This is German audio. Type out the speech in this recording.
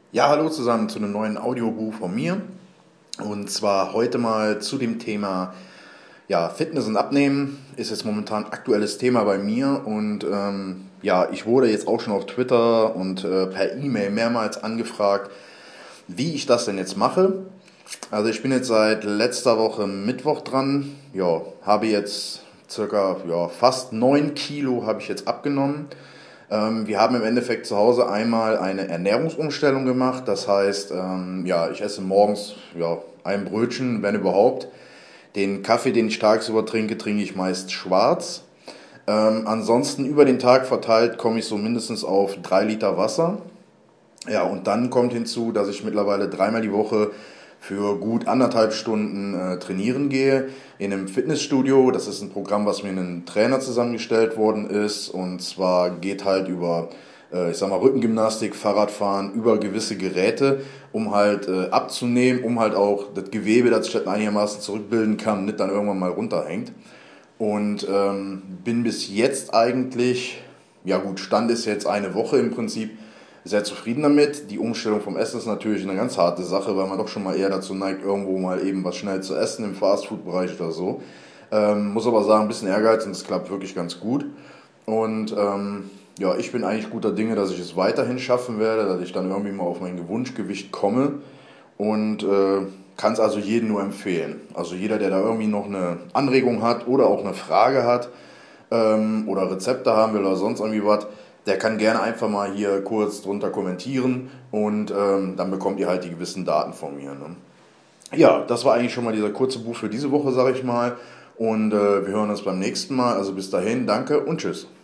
Ja, hallo zusammen zu einem neuen Audiobuch von mir. Und zwar heute mal zu dem Thema Fitness und Abnehmen. Ist jetzt momentan aktuelles Thema bei mir. Und ich wurde jetzt auch schon auf Twitter und per E-Mail mehrmals angefragt, wie ich das denn jetzt mache. Also ich bin jetzt seit letzter Woche Mittwoch dran. Ja, habe jetzt circa fast 9 Kilo habe ich jetzt abgenommen. Wir haben im Endeffekt zu Hause einmal eine Ernährungsumstellung gemacht. Das heißt, ich esse morgens ein Brötchen, wenn überhaupt. Den Kaffee, den ich tagsüber trinke, trinke ich meist schwarz. Ansonsten über den Tag verteilt komme ich so mindestens auf 3 Liter Wasser. Ja, und dann kommt hinzu, dass ich mittlerweile dreimal die Woche für gut 1,5 Stunden trainieren gehe in einem Fitnessstudio. Das ist ein Programm, was mir einem Trainer zusammengestellt worden ist. Und zwar geht halt über, Rückengymnastik, Fahrradfahren, über gewisse Geräte, um halt abzunehmen, um halt auch das Gewebe, das sich dann einigermaßen zurückbilden kann, nicht dann irgendwann mal runterhängt. Und bin bis jetzt eigentlich, ja gut, Stand ist jetzt eine Woche im Prinzip, sehr zufrieden damit. Die Umstellung vom Essen ist natürlich eine ganz harte Sache, weil man doch schon mal eher dazu neigt, irgendwo mal eben was schnell zu essen im Fastfood-Bereich oder so. Muss aber sagen, ein bisschen Ehrgeiz und es klappt wirklich ganz gut. Und ich bin eigentlich guter Dinge, dass ich es weiterhin schaffen werde, dass ich dann irgendwie mal auf mein Wunschgewicht komme und kann es also jedem nur empfehlen. Also jeder, der da irgendwie noch eine Anregung hat oder auch eine Frage hat oder Rezepte haben will oder sonst irgendwie was, der kann gerne einfach mal hier kurz drunter kommentieren und dann bekommt ihr halt die gewissen Daten von mir. Ne? Ja, das war eigentlich schon mal dieser kurze Buch für diese Woche, sag ich mal. Und wir hören uns beim nächsten Mal. Also bis dahin, danke und tschüss.